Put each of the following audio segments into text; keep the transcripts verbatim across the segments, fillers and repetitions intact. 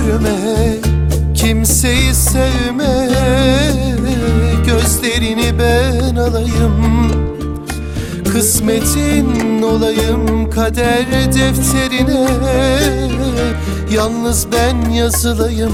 Görme, kimseyi sevme, gözlerini ben alayım. Kısmetin olayım, kader defterine yalnız ben yazılayım.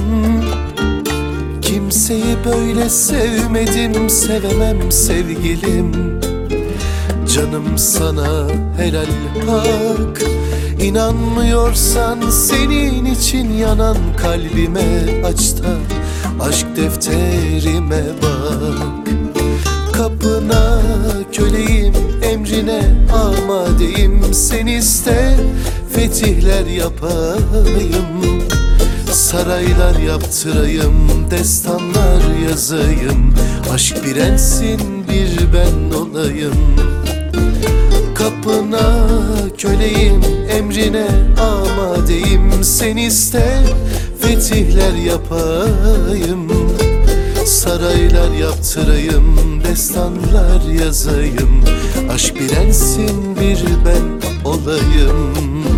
Kimseyi böyle sevmedim, sevemem sevgilim. Canım sana helal hak. İnanmıyorsan senin için yanan kalbime aç da aşk defterime bak. Kapına köleyim, emrine amadeyim. Sen iste, fetihler yapayım. Saraylar yaptırayım, destanlar yazayım. Aşk prensin bir ben olayım. Kapına köleyim, emrine amadeyim. Sen iste, fetihler yapayım. Saraylar yaptırayım, destanlar yazayım. Aşk prensin bir ben olayım.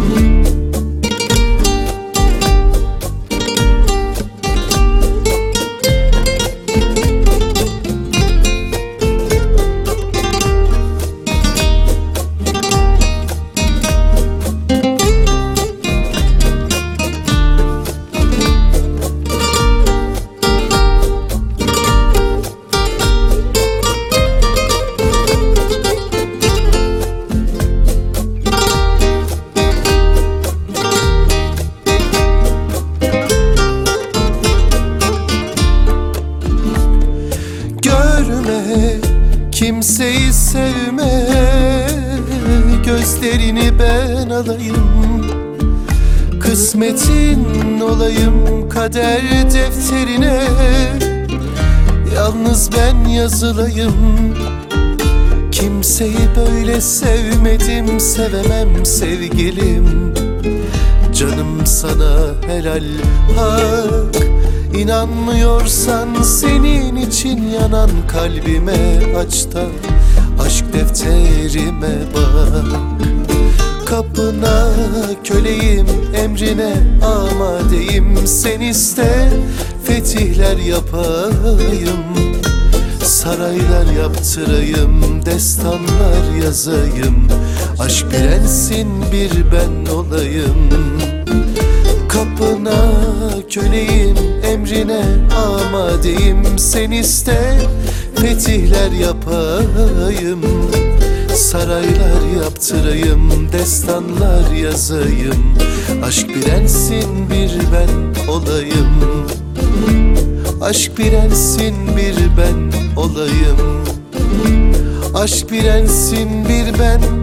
Kimseyi sevme, gözlerini ben alayım. Kısmetin olayım, kader defterine yalnız ben yazılayım. Kimseyi böyle sevmedim, sevemem sevgilim. Canım sana helal hak. İnanmıyorsan senin için yanan kalbime aç da aşk defterime bak. Kapına köleyim, emrine amadeyim. Sen iste, fetihler yapayım. Saraylar yaptırayım, destanlar yazayım. Aşk prensin bir ben olayım. Kapına köleyim, emrine amadeyim. Sen iste, fetihler yapayım. Saraylar yaptırayım, destanlar yazayım. Aşk prensin bir ben olayım. Aşk prensin bir ben olayım. Aşk prensin bir ben